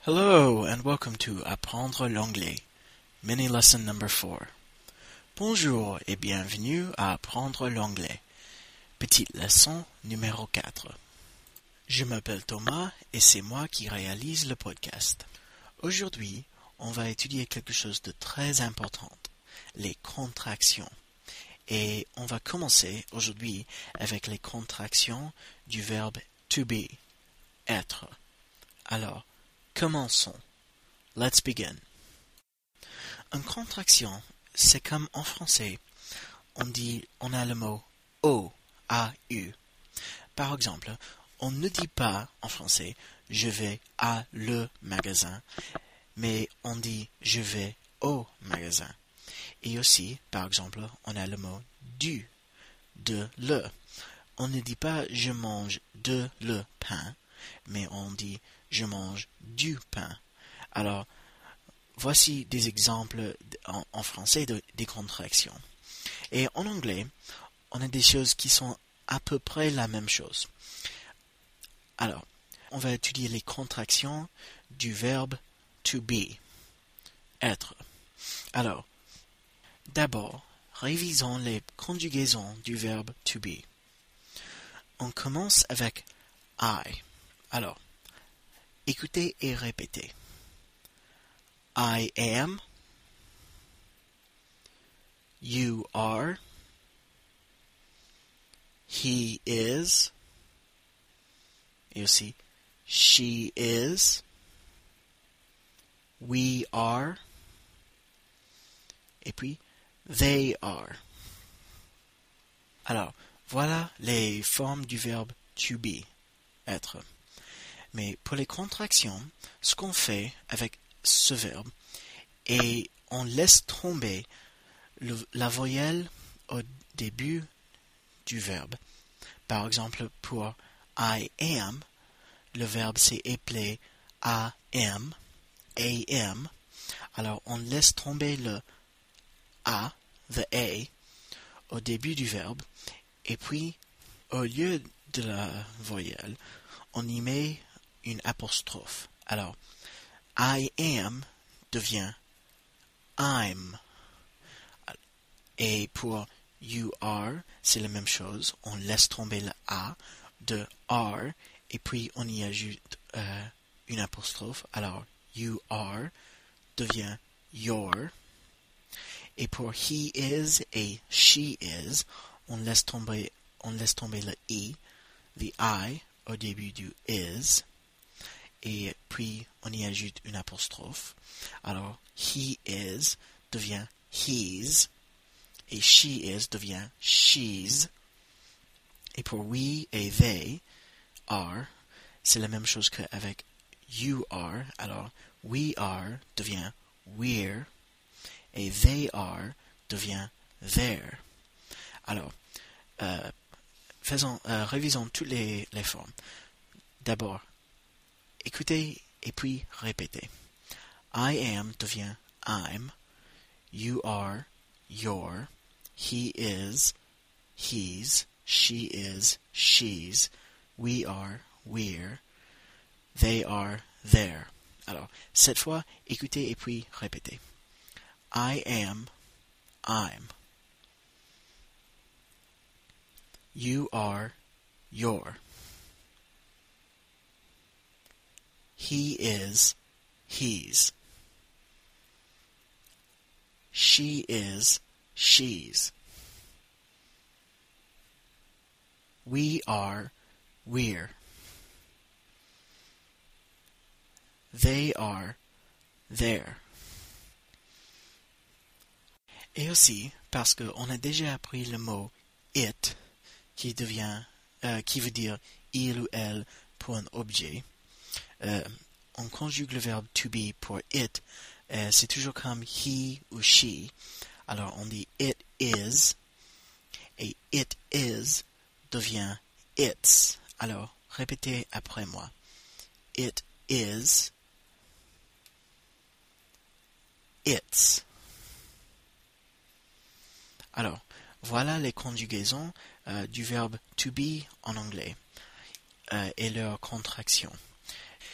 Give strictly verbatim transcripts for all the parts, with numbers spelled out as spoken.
Hello and welcome to Apprendre l'anglais, mini lesson number four. Bonjour et bienvenue à Apprendre l'anglais, petite leçon numéro quatre. Je m'appelle Thomas et c'est moi qui réalise le podcast. Aujourd'hui, on va étudier quelque chose de très important, les contractions. Et on va commencer aujourd'hui avec les contractions du verbe to be, être. Alors, commençons. Let's begin. Une contraction, c'est comme en français, on dit, on a le mot O, A, U. Par exemple, on ne dit pas en français, je vais à le magasin, mais on dit, je vais au magasin. Et aussi, par exemple, on a le mot du, de le. On ne dit pas, je mange de le pain, mais on dit, je mange du pain. Alors, voici des exemples en, en français de, des contractions. Et en anglais, on a des choses qui sont à peu près la même chose. Alors, on va étudier les contractions du verbe to be, être. Alors, d'abord, révisons les conjugaisons du verbe to be. On commence avec I. Alors, écoutez et répétez. I am, you are, he is, et aussi she is, we are, et puis they are. Alors, voilà les formes du verbe to be, être. Mais pour les contractions, ce qu'on fait avec ce verbe est on laisse tomber le, la voyelle au début du verbe. Par exemple, pour I am, le verbe s'est appelé am, am. Alors, on laisse tomber le a, the a, au début du verbe. Et puis, au lieu de la voyelle, on y met une apostrophe. Alors, I am devient I'm. Et pour you are, c'est la même chose. On laisse tomber le A de are et puis on y ajoute euh, une apostrophe. Alors, you are devient your. Et pour he is et she is, on laisse tomber, on laisse tomber le I, the I, au début du is. Et puis, on y ajoute une apostrophe. Alors, he is devient his. Et she is devient she's. Et pour we et they are, c'est la même chose qu'avec you are. Alors, we are devient we're. Et they are devient their. Alors, euh, faisons, euh, révisons toutes les, les formes. D'abord, écoutez et puis répétez. I am devient I'm. You are your. He is he's. She is she's. We are we're. They are their. Alors, cette fois, écoutez et puis répétez. I am I'm. You are your. He is he's. She is she's. We are we're. They are their. Et aussi, parce qu'on a déjà appris le mot it, qui devient, euh, qui veut dire il ou elle pour un objet, euh, on conjugue le verbe to be pour it, euh, c'est toujours comme he ou she. Alors on dit it is, et it is devient it's. Alors répétez après moi. It is, it's. Alors, voilà les conjugaisons euh, du verbe to be en anglais euh, et leurs contractions.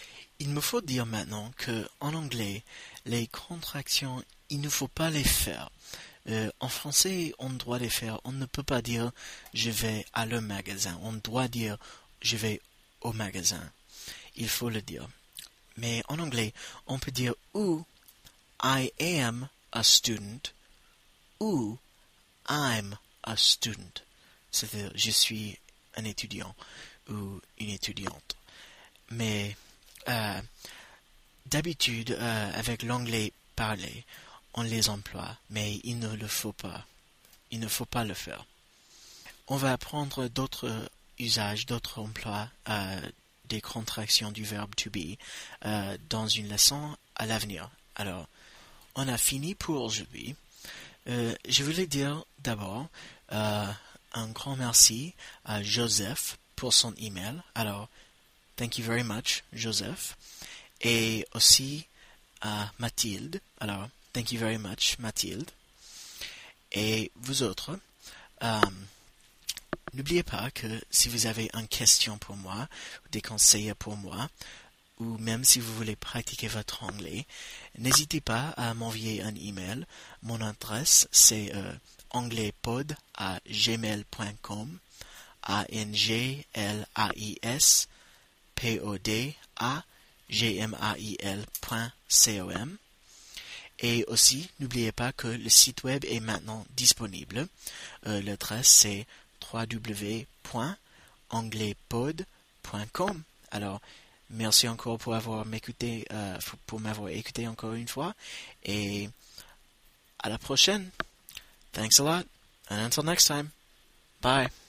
il me faut dire maintenant que en anglais, les contractions, il ne faut pas les faire. Euh, en français, on doit les faire. On ne peut pas dire je vais à le magasin. On doit dire je vais au magasin. Il faut le dire. Mais en anglais, on peut dire ou I am a student ou I'm a student. C'est-à-dire je suis un étudiant ou une étudiante. Mais euh, d'habitude, euh, avec l'anglais parlé, on les emploie, mais il ne le faut pas. Il ne faut pas le faire. On va apprendre d'autres usages, d'autres emplois euh, des contractions du verbe to be euh, dans une leçon à l'avenir. Alors, on a fini pour aujourd'hui. Euh, je voulais dire d'abord euh, un grand merci à Joseph pour son email. Alors, thank you very much, Joseph. Et aussi à Mathilde. Alors, thank you very much, Mathilde. Et vous autres, euh, n'oubliez pas que si vous avez une question pour moi, des conseils pour moi, ou même si vous voulez pratiquer votre anglais, n'hésitez pas à m'envoyer un email. Mon adresse, c'est euh, anglaipod à gmail point com, A N G L A I S P O D à gmail point com. Et aussi, n'oubliez pas que le site web est maintenant disponible. Euh, l'adresse, c'est w w w point anglaipod point com. Alors, merci encore pour avoir m'écouté, euh, pour m'avoir écouté encore une fois. Et à la prochaine. Thanks a lot. And until next time. Bye.